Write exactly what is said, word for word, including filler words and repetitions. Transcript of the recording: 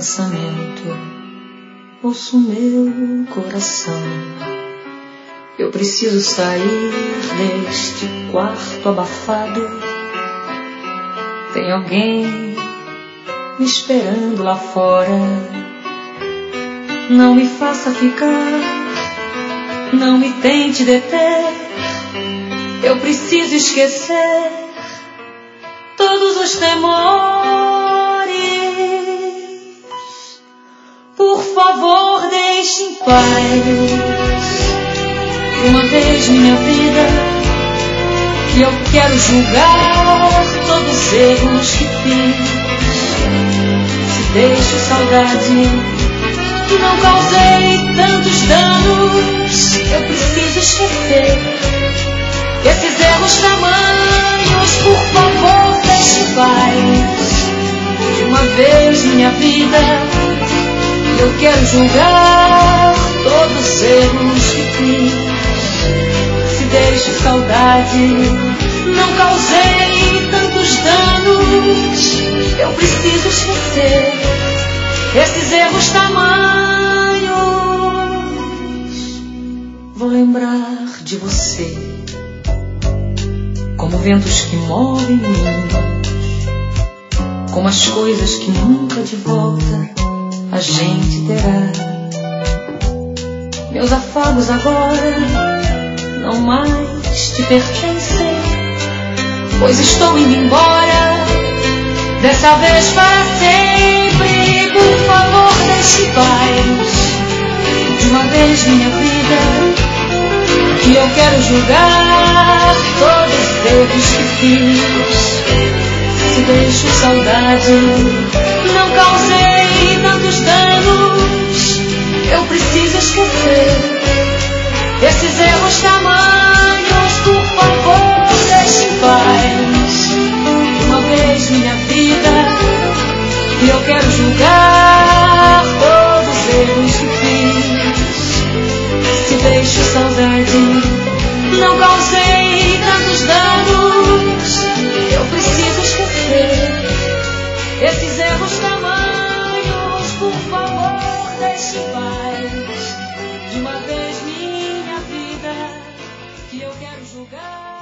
pensamento, ouço meu coração. Eu preciso sair deste quarto abafado. Tem alguém me esperando lá fora. Não me faça ficar, não me tente deter. Eu preciso esquecer todos os temores. Por favor, deixe em paz uma vez minha vida, que eu quero julgar todos os erros que fiz. Se deixo saudade, não causei tantos danos. Eu preciso esquecer esses erros tamanhos. Por favor, deixe em paz de uma vez minha vida, eu quero julgar todos os erros que fiz. Se deixo saudade, não causei tantos danos. Eu preciso esquecer esses erros tamanhos. Vou lembrar de você como ventos que movem mundos, como as coisas que nunca de volta a gente terá. Meus afagos agora não mais te pertencem, pois estou indo embora, dessa vez para sempre. Por favor, deixe em paz de uma vez minha vida, que eu quero julgar todos os erros que fiz. Se deixo saudade, não causei tantos danos. Eu preciso esquecer esses erros tamanhos. Por favor, deixe em paz uma vez minha vida, que eu quero julgar todos os erros que fiz. Se deixo saudade, não causei tantos danos. Eu preciso esquecer esses erros tamanhos. Por favor, deixe em paz de uma vez minha vida, que eu quero julgar.